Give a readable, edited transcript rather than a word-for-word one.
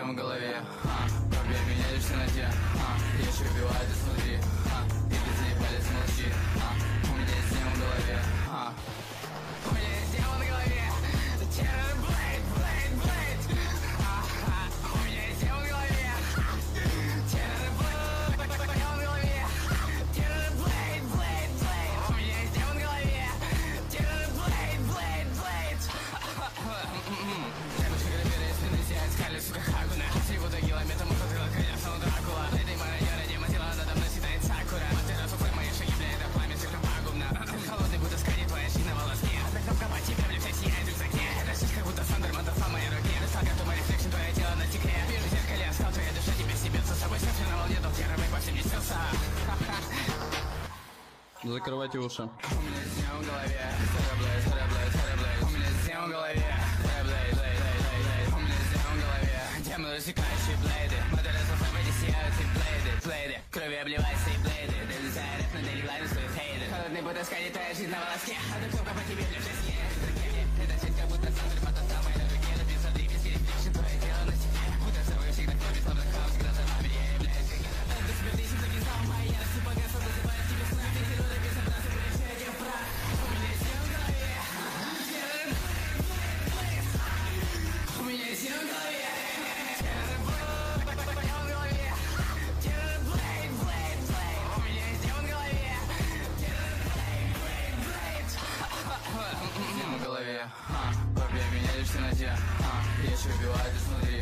в голове, пробей меня лишь в темноте, я еще убиваю изнутри, и ты заебались, молчи, у меня есть демон в голове, у меня есть демон в голове, Terror Blade, Blade, Blade, у меня есть демон в голове, Terror Blade, демон в голове, Terror Blade, Blade, Blade, у меня есть демон в голове, Terror Blade, Blade, Blade. Девушка грабили из спины, сияет скали, сука, Хагуна. Всего до километра, мототыла, конечно, он Дракула. Этой мародёра, демонтила, надо мной светает Сакура. Матеров, упры, мои шаги, бля, это пламя, слишком пагубно. Холодный, будто сканит твоя шина на волоске. Одна кнопка по тебе, бля, вся сияет в рюкзаке. Это жизнь, как будто Сандер, мотофа в моей руке. Ресталка, то моя рефлекшн, твое тело на стекле. Вижу в зеркале, оскал, твоя душа тебе стебется. С собой серфер на волне, дом терроры по всем несется. Закрывайте уши. У меня есть демон в голове, Terror Blade, Terror Blade, Terror Blade. У меня есть демон в голове, Terror Blade, Blade, Blade, Blade. У меня есть демон в голове, демоны рассекающие блейды. Модели с алфавите сияют и блейды, блейды. Кровью обливаются и блейды. Долезая рэп на дейли лайну своих хейды. Холодный, будто сканит твоя жизнь на волоске. Одна кнопка по тебе, бля, все съедет. Это жизнь, как будто Сандер, мотофа в моей руке. Написан дриписки, рефлекшн, твое тело на стекле. Будто собой всегда крови, словно хаос, когда за вами я являюсь как я. Это смерть, если не знал, моя ярость погасла, зазывает тебе сна. У меня есть демон в голове, Terror Blade, Terror Blade, Blade, Blade. У меня есть демон в голове, Terror Blade, Blade, Blade. Демон в голове, пробей меня лишь в темноте, я еще убиваю изнутри,